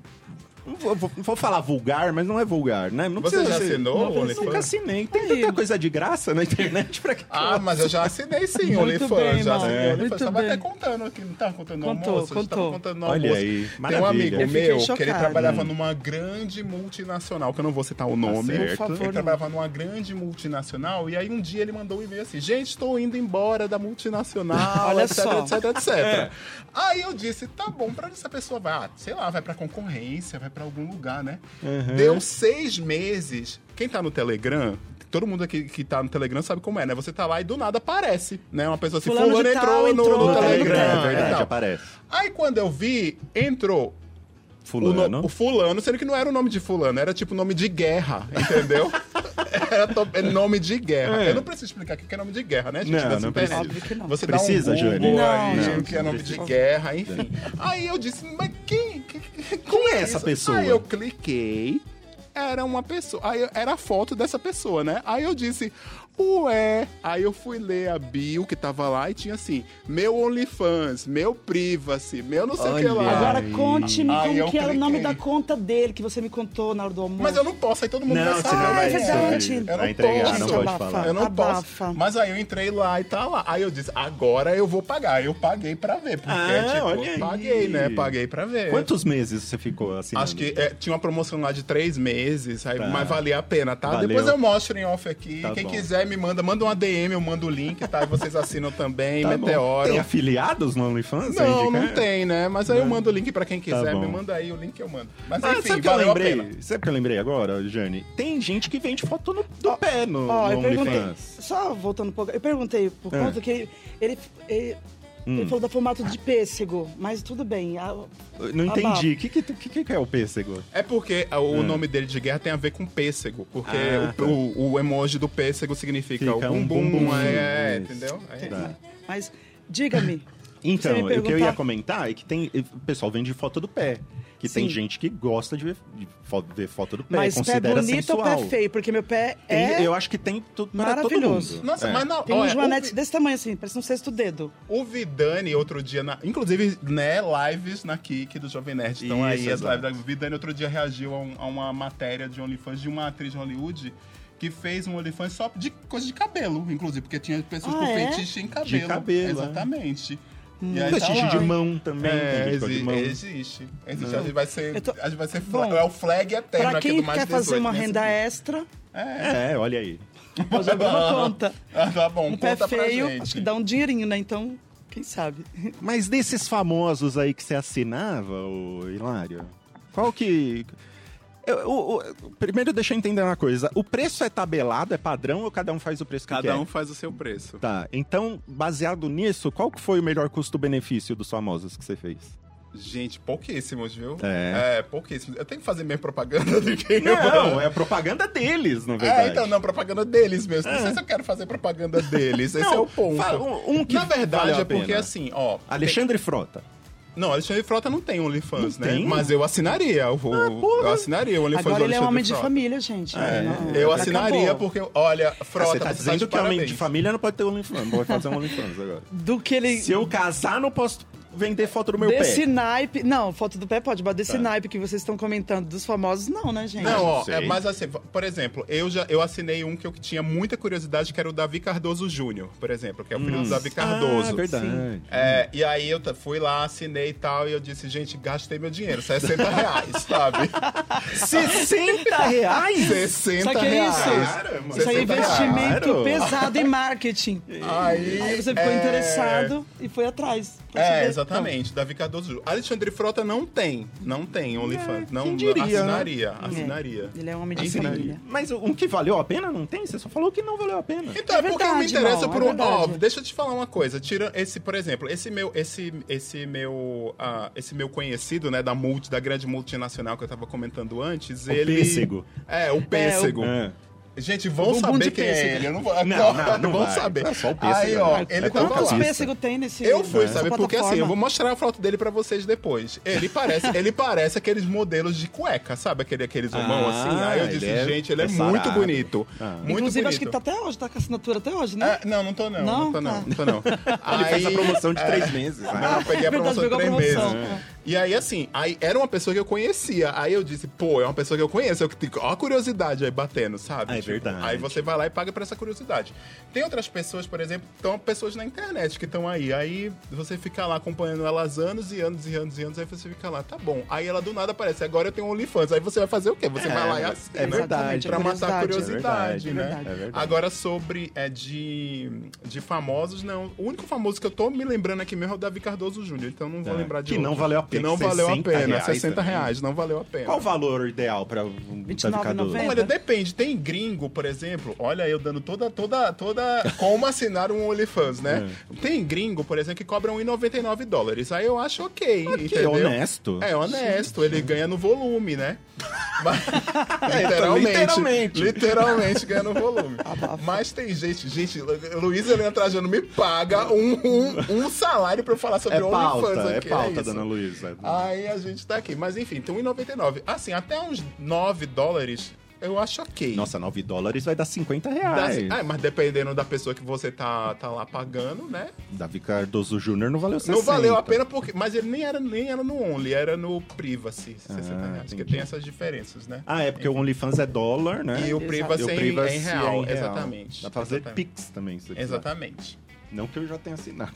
Não vou, vou- vou falar vulgar, mas não é vulgar, né? Não Você precisa já ser- assinou não, o OnlyFans? Nunca assinei. Tem Aí. tanta coisa de graça na internet pra que. Ah, mas eu já assinei sim, Muito OnlyFans. bem, Já Mauro, assinei muito OnlyFans. Tava bem. até contando aqui, não tava contando no Contou, almoço? A gente tava contou. contando no Olha almoço. aí, Tem um maravilha. amigo Eu fiquei meu que ele chocada. trabalhava numa grande multinacional, que eu não vou citar o nome. certo. Por favor, Ele não. trabalhava numa grande multinacional e aí um dia ele mandou um e-mail assim: gente, estou indo embora da multinacional, Olha etc, só. etc, etc. É. Aí eu disse: tá bom, pra onde essa pessoa vai? Ah, sei lá, vai pra concorrência, vai pra algum lugar, né? Uhum. Deu seis meses. Quem tá no Telegram, todo mundo aqui que tá no Telegram sabe como é, né? Você tá lá e do nada aparece, né? Uma pessoa assim, Fulano fulano, de entrou, tal no, entrou no no Telegram. É e verdade, tal. aparece. Aí quando eu vi, entrou o, Fulano. no- o fulano, sendo que não era o nome de fulano, era tipo nome de guerra, entendeu? Era to- é nome de guerra. É. Eu não preciso explicar aqui que é nome de guerra, né, gente? Não, Dessa não internet. precisa. Óbvio que não. Você Precisa, dá um Google Jane? aí, Não, não, que é não nome de precisa. guerra, enfim. Aí eu disse, mas quem? quem, quem Como é é essa isso? pessoa? Aí eu cliquei, era uma pessoa, aí eu- era a foto dessa pessoa, né? Aí eu disse, ué. Aí eu fui ler a bio que tava lá e tinha assim, meu OnlyFans, meu Privacy, meu não sei o que Olha. lá. Agora Ai. conte-me Aí eu como que era o nome cliquei. da conta dele que você me contou na hora do almoço. Mas eu não posso, aí todo mundo Não, vai senão saber. vai é verdade. ser- Eu não vai entregar, posso. não Gente, pode abafa. falar. Eu não Abafa. posso. Mas aí eu entrei lá e tá lá. Aí eu disse, agora eu vou pagar. Eu paguei pra ver. Porque, Ah, tipo, olha aí. paguei, né? Paguei pra ver. Quantos meses você ficou assim? Acho que é, tinha uma promoção lá de três meses, aí, Tá. mas valia a pena, tá? Valeu. Depois eu mostro em off aqui. Tá Quem bom. quiser quiser, me manda. Manda uma D M, eu mando o link, tá? E vocês assinam também, Tá Meteoro. bom. Tem afiliados no OnlyFans? a Não, indicar? não tem, né? Mas aí eu mando o link pra quem quiser. bom. Me manda aí o link, eu mando. Mas Ah, enfim, sabe o que eu valeu a lembrei? pena. Sabe o que eu lembrei agora, Jane? Tem gente que vende foto no, do pé no, Ó, no eu perguntei. OnlyFans. Só voltando um pouco, eu perguntei por É. conta que ele. ele Hum. Ele falou da formato de pêssego, mas tudo bem. a- Eu Não Ah, entendi. O que, que, que, que é o pêssego? É porque o nome dele de guerra tem a ver com pêssego. Porque Ah, o, tá. o, o emoji do pêssego significa Fica o um bumbum. bumbum, é, é, isso. entendeu? É. Tá. Mas diga-me. Então, Você me o que eu ia perguntar- comentar é que tem. O pessoal vende foto do pé. Que tem Sim. gente que gosta de ver, de fo- ver foto do pé, Mas pé considera bonito sensual. ou pé feio? Porque meu pé Tem- é. Eu acho que tem tudo para todo maravilhoso. mundo. Nossa, É. mas não. Tem um olha, joanete o, Vi- desse tamanho assim, parece um sexto dedo. o Vidani, outro dia, na, inclusive, né, lives na Kik do Jovem Nerd estão aí. Isso, As exato. lives da Vidani outro dia reagiu a, um- a uma matéria de OnlyFans de uma atriz de Hollywood que fez um OnlyFans só de coisa de cabelo, inclusive, porque tinha pessoas Ah, com é? fetiche em cabelo. De cabelo, é. Exatamente. E aí tá Fetiche lá. de mão também. É, tem gente que gosta de exi- mão. existe. Existe. A gente vai ser. Eu tô- A gente vai ser fla- Bom, é o flag eterno Pra aqui quem do Mais quer fazer dezoito uma nesse renda vídeo. extra, É, olha aí. pode abrir uma conta. Ah, tá bom, Um pé conta pra feio, gente. acho que dá um dinheirinho, né? Então, quem sabe? Mas desses famosos aí que você assinava, o Hilário, qual que. Eu- o- o- primeiro, deixa eu entender uma coisa. O preço é tabelado, é padrão ou cada um faz o preço que Cada quer? um faz o seu preço. Tá, então, baseado nisso, qual que foi o melhor custo-benefício dos famosos que você fez? Gente, pouquíssimos, viu? É. É, pouquíssimos. Eu tenho que fazer minha propaganda de quem Não, é a propaganda deles, na verdade. É, então, não, propaganda deles mesmo. Não sei se eu quero fazer propaganda deles. Esse Não, é o ponto. fa- um- um que Na verdade, valeu a é porque pena. assim, ó. Alexandre Frota. tem- Não, Alexandre Frota não tem OnlyFans, Não né? tem? Mas eu assinaria. O, eu assinaria o OnlyFans Agora do ele é um Alexandre homem de Frota. família, gente. É, Não, Eu agora assinaria acabou. porque, olha, Ah, Frota, você tá você dizendo de que homem parabéns. de família não pode ter OnlyFans, não vai fazer um OnlyFans agora. Do que ele... Se eu casar, não posso vender foto do meu Desse pé. naipe... Não, foto do pé pode, mas desse Tá. naipe que vocês estão comentando dos famosos, não, né, gente? Não, ó, sei. é, mas assim, por exemplo, eu já eu assinei um que eu tinha muita curiosidade, que era o Davi Cardoso Júnior, por exemplo, que é o filho do Davi Cardoso. Ah, verdade. É, e aí eu t- fui lá, assinei e tal, e eu disse, gente, gastei meu dinheiro, sessenta reais, sabe? sessenta reais? sessenta Sabe o que é isso? reais. Caramba. Isso aí é sessenta reais. investimento Claro. pesado em marketing. Aí, Aí você ficou é, interessado e foi atrás. pra É, saber. exatamente, Davi Cardoso Júnior. Alexandre Frota não tem, não tem OnlyFans. Não, quem diria, assinaria, Então, assinaria. é, ele é um homem de Assinaria. família. Mas um que valeu a pena não tem? Você só falou que não valeu a pena. Então, é, É porque eu me verdade, interesso não, por é um. verdade. Ó, deixa eu te falar uma coisa. Tira esse, por exemplo, esse meu, esse, esse meu, ah, esse meu conhecido, né, da multi, da grande multinacional que eu tava comentando antes, O ele. pêssego. É, o pêssego. É. Gente, vão Bumbum saber de quem é pêssego. ele. Eu não vou. Não, não, não vão vai. saber. É só o pêssego, Aí, ó, né? ele É tava Quantos lá. pêssego tem nesse Eu fui, nessa sabe? Porque assim, plataforma? eu vou mostrar a foto dele pra vocês depois. Ele parece, ele parece aqueles modelos de cueca, sabe? Aquele, aqueles homão Ah, assim. Aí eu disse, ele é- gente, ele é, é muito sarado. bonito. Ah. Muito Inclusive, bonito. acho que tá até hoje, tá com a assinatura até hoje, né? É, não, não tô não. Não, Não? tô não. Tá. Não tô não. Ele fez a promoção de três meses. né? Não, eu peguei a É verdade, promoção de pegou a três meses. promoção. É. E aí, assim, aí era uma pessoa que eu conhecia. Aí eu disse, pô, é uma pessoa que eu conheço. Eu, ó a curiosidade aí batendo, sabe? Ah, é verdade. Aí você vai lá e paga por essa curiosidade. Tem outras pessoas, por exemplo, estão pessoas na internet que estão aí. Aí você fica lá acompanhando elas anos e anos e anos e anos. Aí você fica lá, tá bom. Aí ela do nada aparece, agora eu tenho OnlyFans. Aí você vai fazer o quê? Você É, vai lá e assina. é verdade. Exatamente, Pra matar a curiosidade. curiosidade, É né? verdade, é verdade. Agora, sobre é, de, de famosos, não. O único famoso que eu tô me lembrando aqui mesmo é o Davi Cardoso Júnior. Então não vou É, lembrar de que não outro. valeu a pena, Que não valeu a sessenta pena. reais sessenta também. reais, não valeu a pena. Qual o valor ideal pra um vinte e Davi nove Cardoso? reais e noventa. Olha, depende. Tem gringo, por exemplo. Olha, eu dando toda, toda, toda. Como assinar um OnlyFans, né? É. Tem gringo, por exemplo, que cobra um e noventa e nove dólares. Aí eu acho ok. Que entendeu? honesto. É honesto. Ele ganha no volume, né? Mas, É, literalmente, literalmente. literalmente ganha no volume. Mas tem gente, gente, Luiz Helena Trajano me paga um, um, um salário pra eu falar sobre É pauta, OnlyFans é aqui. pauta, isso. dona Luísa. Aí a gente tá aqui. Mas enfim, tem um e noventa e nove. Assim, até uns nove dólares eu acho ok. Nossa, nove dólares vai dar cinquenta Dá- reais. Ah, mas dependendo da pessoa que você tá, tá lá pagando, né? Davi Cardoso Júnior não valeu sessenta. Não valeu a pena porque. Mas ele nem era, nem era no Only, era no Privacy, sessenta Ah, reais. Porque entendi. tem essas diferenças, né? Ah, é porque o OnlyFans é dólar, né? E o Exato. Privacy, E o é em- Privacy é em real, é em real. exatamente. Dá pra fazer Exatamente. Pix também, se você quiser. Exatamente. Não que eu já tenha assinado.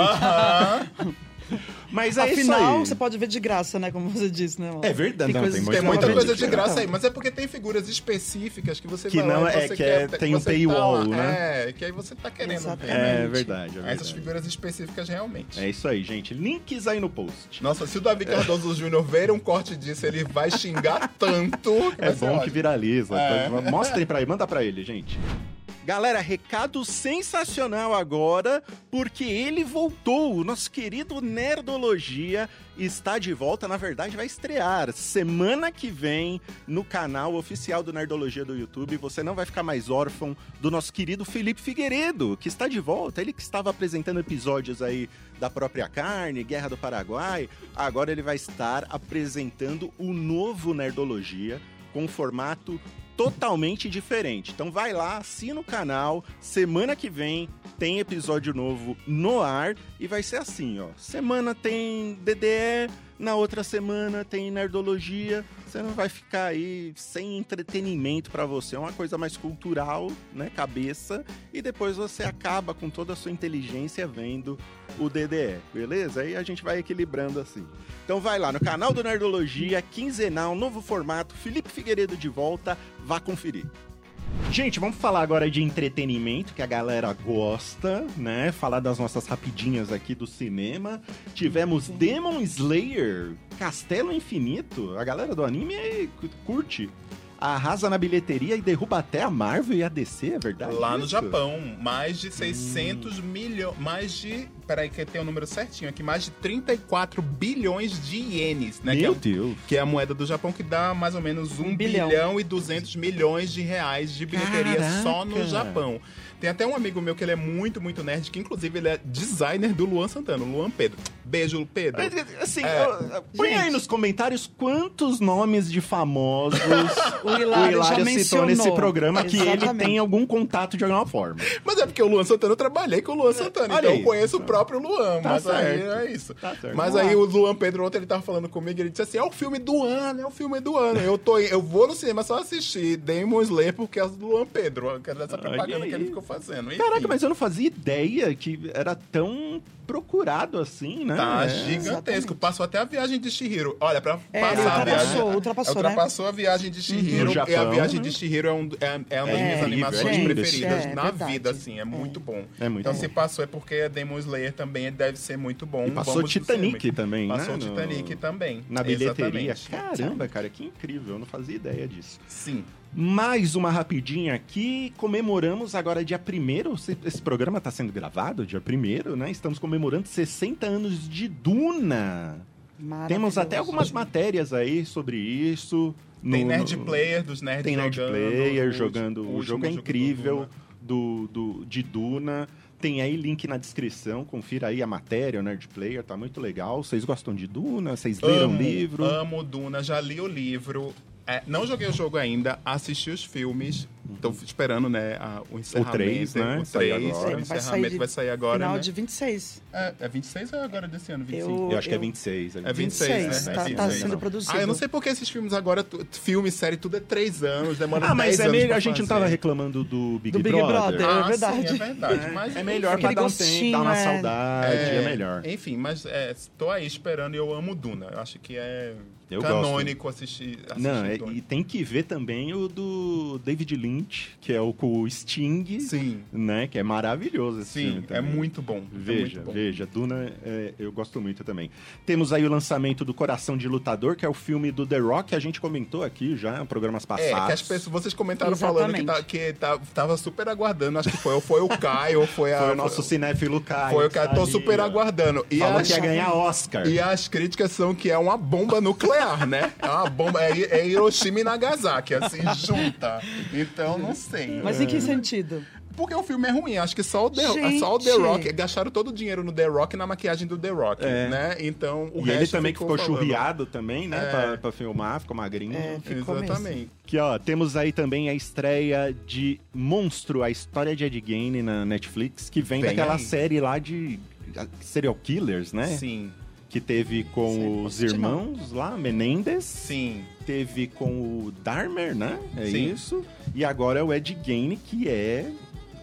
Aham. Mas é Afinal, isso aí. você pode ver de graça, né? Como você disse, né? É verdade, não, coisas- tem Tem Muito muita mais coisa gente. de graça aí, mas é porque tem figuras específicas que você Que vai lá não e é- você que quer, é- tem um você paywall, tá, né? É, que aí você tá querendo Exatamente. ver. É verdade, é verdade. Essas figuras específicas realmente. É isso aí, gente. Links aí no post. Nossa, se o Davi Cardoso Júnior ver um corte disso, ele vai xingar tanto. que É vai ser bom que ótimo. viraliza. É. Mostrem pra ele, manda pra ele, gente. Galera, recado sensacional agora, porque ele voltou. O nosso querido Nerdologia está de volta. Na verdade, vai estrear semana que vem no canal oficial do Nerdologia do YouTube. Você não vai ficar mais órfão do nosso querido Felipe Figueiredo, que está de volta. Ele que estava apresentando episódios aí da própria carne, Guerra do Paraguai. Agora ele vai estar apresentando o novo Nerdologia com formato totalmente diferente. Então vai lá, assina o canal. Semana que vem tem episódio novo no ar e vai ser assim, ó. Semana tem D D E, na outra semana tem Nerdologia. Você não vai ficar aí sem entretenimento pra você. É uma coisa mais cultural, né, cabeça. E depois você acaba com toda a sua inteligência vendo o D D E, beleza? Aí a gente vai equilibrando assim. Então vai lá no canal do Nerdologia, quinzenal, novo formato, Felipe Figueiredo de volta, vá conferir. Gente, vamos falar agora de entretenimento, que a galera gosta, né? Falar das nossas rapidinhas aqui do cinema. Tivemos Demon Slayer, Castelo Infinito. A galera do anime curte. Arrasa na bilheteria e derruba até a Marvel e a D C, é verdade? Lá no isso? Japão, mais de seiscentos milhões, mais de, peraí que tem o número certinho aqui, mais de trinta e quatro bilhões de ienes, né? Meu que, é, Deus. que é a moeda do Japão que dá mais ou menos um, Um bilhão. bilhão e duzentos milhões de reais de bilheteria Caraca. só no Japão. Tem até um amigo meu que ele é muito, muito nerd, que inclusive ele é designer do Luan Santana, o Luan Pedro. Beijo, Pedro. Assim, É, ó, põe gente. aí nos comentários quantos nomes de famosos O Hilário, já citou mencionou. nesse programa que ele Exatamente. tem algum contato de alguma forma. Mas é porque o Luan Santana, eu trabalhei com o Luan Santana, Olha então aí. eu conheço o próprio Luan, Tá mas aí certo. é isso. Tá certo. Mas Vamos aí lá. o Luan Pedro ontem ele tava falando comigo, ele disse assim, é o filme do ano, é o filme do ano. Eu, tô, eu vou no cinema só assistir Demon Slayer porque é do Luan Pedro, que é dessa Olha propaganda aí. que ele ficou fazendo. Enfim, Caraca, mas eu não fazia ideia que era tão procurado assim, né? tá É. gigantesco. exatamente. Passou até a viagem de Chihiro. Olha, pra É, passar a ultrapassou, viagem... ultrapassou, né? ultrapassou a viagem de Chihiro. No E a Japão, viagem né? de Chihiro é, um, é, é uma das É minhas incrível, animações é lindo, preferidas é na verdade. vida, assim. É, muito bom. É muito então, bom. se passou é porque Demon Slayer também deve ser muito bom. E passou Vamos no Titanic cinema. também, Passou né? o no- Titanic também. Na bilheteria. Exatamente. Caramba, cara, que incrível. Eu não fazia ideia disso. Sim. Mais uma rapidinha aqui. Comemoramos agora dia primeiro. Esse esse programa está sendo gravado dia primeiro, né? Estamos comemorando sessenta anos de Duna. Temos até algumas matérias aí sobre isso. Tem no- Nerd no- Player dos nerds Tem Nerd jogando. Player o jogando. O último jogo é do incrível Duna. do, do, de Duna. Tem aí link na descrição. Confira aí a matéria, o Nerd Player. Tá muito legal. Vocês gostam de Duna? Vocês leram o Amo, livro? Amo Duna, já li o livro. É, não joguei o jogo ainda, assisti os filmes. Tô esperando, né, a- o encerramento. três, né? O Sai três, agora. o encerramento vai sair agora, Final né? de vinte e seis. É, é vinte e seis ou é agora desse ano? vinte e cinco? Eu- Eu acho que é vinte e seis. É vinte e seis, vinte e seis, né? tá- É tá vinte e seis. sendo produzido. Ah, eu não sei porque esses filmes agora, tu- filme, série, tudo é três anos, demora Ah, mas dez é anos melhor. pra A gente não fazer. tava reclamando do Big, Do Big Brother. Brother. Ah, É verdade. sim, é verdade. Mas, É melhor enfim, pra Aquele dar um tempo, gostinho, dar uma é. saudade, é, melhor. Enfim, mas é, tô aí esperando e eu amo Duna. Eu acho que é Eu canônico assistir, assistir Não, é- Duna. e tem que ver também o do David Lynch, que é o com o Sting, Sim, né? Que é maravilhoso esse sim, filme é também. muito bom. é Veja, muito bom. veja, Duna é, eu gosto muito também. Temos aí o lançamento do Coração de Lutador, que é o filme do The Rock, que a gente comentou aqui já em programas passados. É, que as pessoas, vocês comentaram Exatamente. falando que, tá, que tá, tava super aguardando, acho que foi, ou foi o Caio, ou foi a... Foi o nosso cinéfilo Caio. Foi o que Caio, tá tô ali, super ó. aguardando. E Falou as, que ia ganhar Oscar. e as críticas são que é uma bomba nuclear, né? É uma bomba, é, é Hiroshima e Nagasaki, assim, junta. Então, não sei. Mas em que sentido? Porque o filme é ruim, acho que só o The, Gente. só o The Rock, gastaram todo o dinheiro no The Rock e na maquiagem do The Rock, É. né? Então, o E resto ele também que ficou falando. churriado também, né? É. Pra, pra filmar, ficou magrinho. É, ficou mesmo. Exatamente. Aqui, ó, temos aí também a estreia de Monstro, a história de Ed Gein na Netflix, que vem, Vem daquela aí. série lá de ah, serial killers, né? Sim, Que teve com Sim, os posso te irmãos lá, Menendez. sim. Teve com o Dahmer, né? É Sim. isso. E agora é o Ed Gein, que é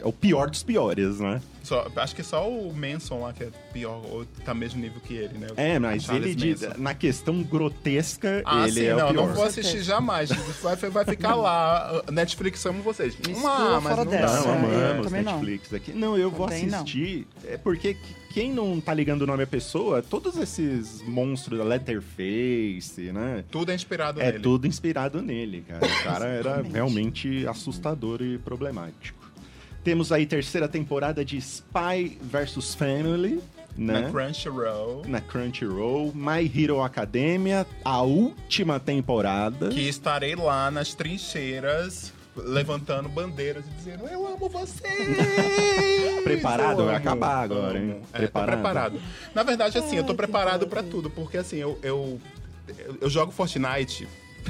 é o pior dos piores, né? Só, acho que só o Manson lá que é pior, ou tá mesmo nível que ele, né? O É, mas Charles ele, de- Manson. na questão grotesca, Ah, ele sim, é não, o pior. não vou assistir jamais. Vai, vai ficar lá. Netflix, amo vocês. exclua Ah, mas fora não dessa. dá. Não, É, eu amamos também não. Netflix aqui. Não, eu vou Também não. assistir. É porque que- quem não tá ligando o nome à pessoa, todos esses monstros da Letterface, né? Tudo é inspirado É nele. tudo inspirado nele, cara. O cara era Exatamente. realmente assustador e problemático. Temos aí terceira temporada de Spy versus Family, né? Na Crunchyroll. Na Crunchyroll, My Hero Academia, a última temporada. Que estarei lá nas trincheiras, levantando bandeiras e dizendo: eu amo vocês! Preparado? Eu Vai amo, acabar agora, hein? amo. É, tô Preparado? preparado. Na verdade, assim, eu tô Ai, que preparado pra fofo. tudo, porque assim, eu, eu, eu, eu jogo Fortnite.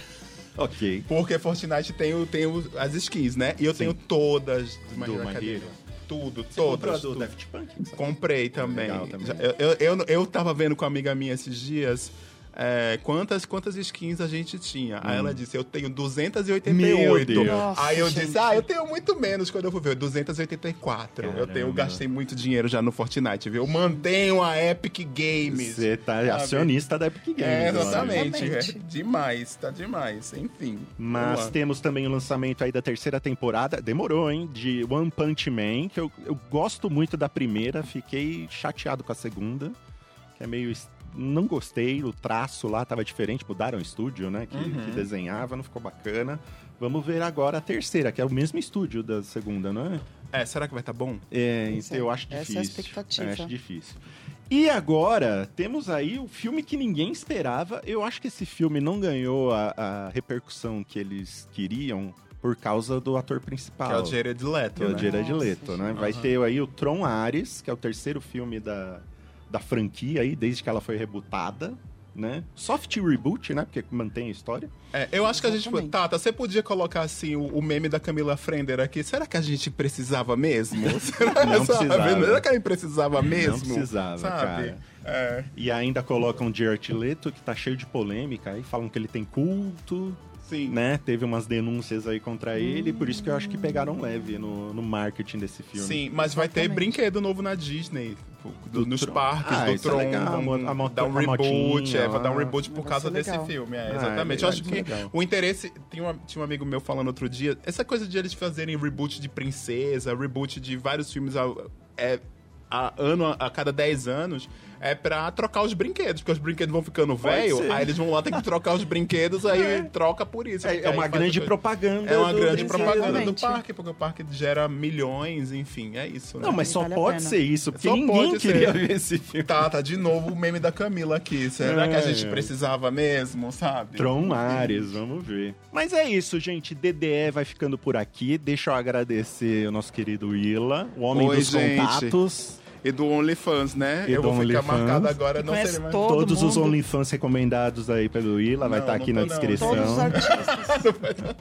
Ok. Porque Fortnite tem, o, tem o- as skins, né? E eu tenho todas do My Do Hero My Academia. Hero. Tudo, Você comprou a todas. do tudo. Daft Punk? Comprei também. Legal também. Já- Eu, eu, eu, eu tava vendo com uma amiga minha esses dias é, quantas, quantas skins a gente tinha. Aí ela disse, eu tenho duzentas e oitenta e oito. Meu Deus. Nossa, Aí eu gente. disse, ah, eu tenho muito menos quando eu fui ver. duzentas e oitenta e quatro. Eu tenho, Caramba. gastei muito dinheiro já no Fortnite, viu? Eu mantenho a Epic Games. Você tá sabe? acionista da Epic Games. É, eu acho. exatamente. É Exatamente. demais, tá demais. Enfim. Mas vamos lá. temos também o lançamento aí da terceira temporada, demorou, hein? De One Punch Man, que eu, eu gosto muito da primeira, fiquei chateado com a segunda, que é meio... es- Não gostei, o traço lá tava diferente, mudaram o estúdio, né? Que, Uhum. que desenhava, não ficou bacana. Vamos ver agora a terceira, que é o mesmo estúdio da segunda, não é? É, será que vai estar bom? É, Pois então é, eu acho essa é a difícil. expectativa. Eu acho difícil. E agora, temos aí o filme que ninguém esperava. Eu acho que esse filme não ganhou a, a repercussão que eles queriam por causa do ator principal. Que é o Jared Leto, que é o né? Jared Nossa, Leto, né? Vai Aham. ter aí o Tron Ares, que é o terceiro filme da, da franquia aí, desde que ela foi rebootada, né? Soft reboot, né? Porque mantém a história. É, eu acho que a gente... Exatamente. Tata, você podia colocar, assim, o, o meme da Camila Frender aqui. Será que a gente precisava mesmo? Será, Não sabe? precisava. Será que a gente precisava mesmo? Não precisava, sabe? cara. É, E ainda colocam o Jared Leto, que tá cheio de polêmica aí, falam que ele tem culto, sim. né? Teve umas denúncias aí contra ele, por isso que eu acho que pegaram leve no, no marketing desse filme. Sim, mas vai ter Exatamente. brinquedo novo na Disney. do- Do nos Tron. parques Ah, do isso é Tron. legal, a mo- a moto- dar um a reboot, motinha é, vai dar um lá. reboot por Vai causa ser desse legal. filme. É, Ah, exatamente. é eu acho legal, que legal. o interesse. Tinha, uma- tinha um amigo meu falando outro dia. Essa coisa de eles fazerem reboot de princesa, reboot de vários filmes a, é, a, ano, a cada dez anos. É pra trocar os brinquedos, porque os brinquedos vão ficando Pode velho, ser. aí eles vão lá ter que trocar os brinquedos, aí troca por isso. É, porque é aí uma faz grande a coisa- propaganda. É uma do grande brinquedo. propaganda do Exatamente. parque, porque o parque gera milhões, enfim, é isso, né? Não, mas só Vale a pode pena. ser isso, porque Só ninguém pode queria ser. ver esse filme. Tá, tá de novo o meme da Camila aqui. Será que a É, gente é. precisava mesmo, sabe? Tron Ares, vamos ver. Mas é isso, gente. D D E vai ficando por aqui. Deixa eu agradecer o nosso querido Willa, o homem Oi, dos gente. contatos. E do OnlyFans, né? E eu do vou ficar OnlyFans. marcado agora, não Conhece sei mais. todo Todos os mundo. OnlyFans recomendados aí pelo Willa, vai Não, estar não aqui tô na não. descrição. Todos os artistas.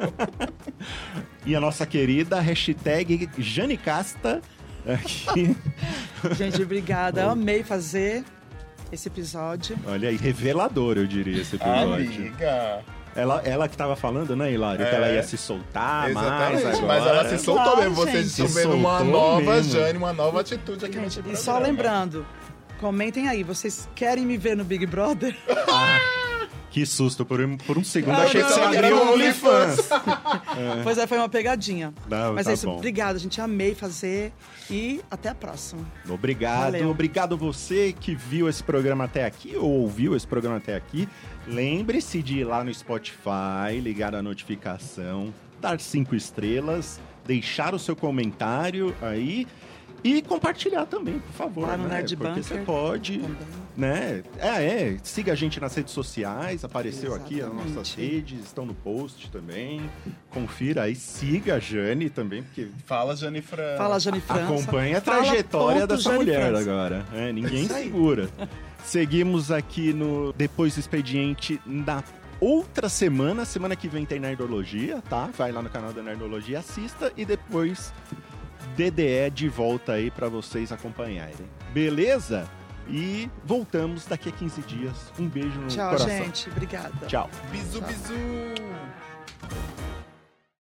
E a nossa querida hashtag Janicasta aqui. Gente, obrigada. Eu amei fazer esse episódio. Olha aí, revelador, eu diria, esse episódio. Amiga. Ela, ela que tava falando, né, Hilário? Que É. ela ia se soltar Exatamente, mais agora. mas ela se soltou Claro, mesmo. Vocês gente. estão Se vendo uma soltou nova mesmo. Jane, uma nova atitude aqui Gente, nesse e programa. só lembrando, comentem aí, vocês querem me ver no Big Brother? Que susto, por um, por um segundo Ah, achei que não, você eu abriu quero o OnlyFans. Pois é, foi uma pegadinha. Não, Mas tá é isso, bom. obrigada, gente. Amei fazer e até a próxima. Obrigado, Valeu. obrigado você que viu esse programa até aqui ou ouviu esse programa até aqui. Lembre-se de ir lá no Spotify, ligar a notificação, dar cinco estrelas, deixar o seu comentário aí e compartilhar também, por favor. Lá no né? Nerd Porque Bunker você pode, também. né? É, é, siga a gente nas redes sociais, apareceu aqui as Exatamente. nossas redes, estão no post também. Confira aí, siga a Jane também, porque Fala, Jane Fran. Fala, Jane França. acompanha a Fala, trajetória ponto, dessa Jane mulher França. agora. É, ninguém Isso aí. segura. Seguimos aqui no Depois do Expediente na outra semana. Semana que vem tem Nerdologia, tá? Vai lá no canal da Nerdologia, assista e depois D D E de volta aí pra vocês acompanharem. Beleza? E voltamos daqui a quinze dias. Um beijo no Tchau, coração. gente. Obrigada. Tchau. Bisu, bisu.